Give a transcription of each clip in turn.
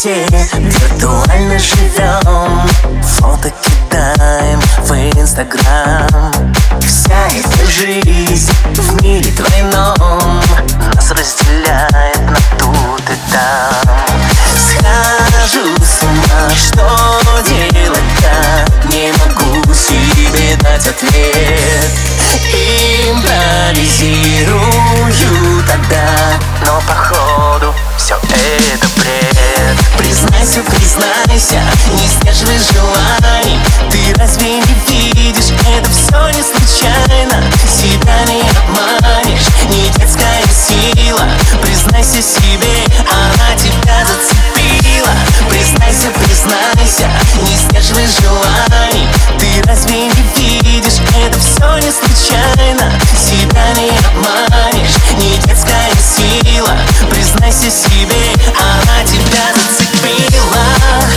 все виртуально живем, фото кидаем в Инстаграм. Вся эта жизнь в мире двойном нас разделяет на тут и там. Схожу с ума, что делать-то? Не могу себе дать ответ. Импровизирую тогда, но походу все это бред. Признайся, признайся, не сдерживай желаний. Ты разве не видишь, это все не случайно? Себя не обманешь, не детская сила. Признайся себе, она тебя зацепила. Признайся, признайся, не сдерживай желаний. Ты разве не видишь, это все не случайно? Себя не обманешь, не детская сила. Признайся себе, она тебя зацепила.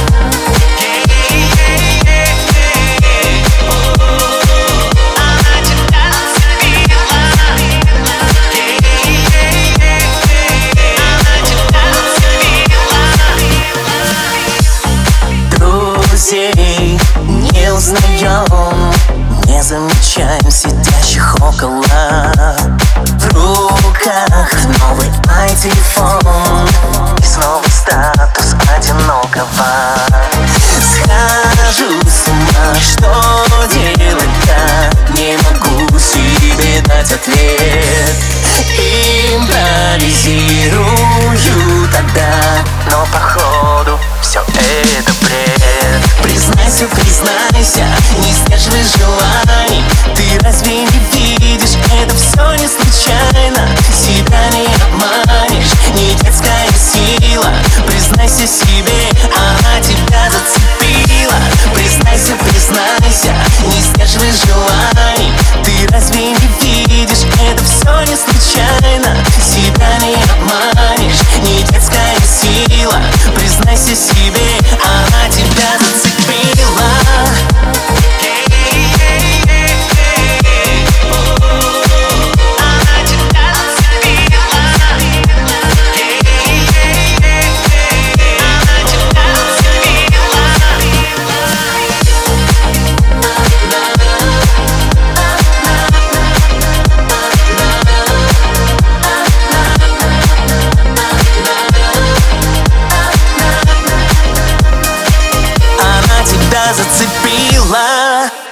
Друзей не узнаем, не замечаем сидящих около. В руках новый iPhone и снова статус одинокого. Схожу с ума, что делать-то? Не могу себе дать ответ. Импровизирую тогда, но походу все это бред. Признайся, признайся, не сдерживай желаний. Ты разве не видишь, это все не случайно? Себя не обманешь, не детская сила. Признайся себе, она тебя зацепила. Признайся, признайся, не сдерживай желаний. Ты разве не видишь, это все не случайно? Себя не обманешь, не детская сила. Признайся себе, она тебя зацепила. Зацепила.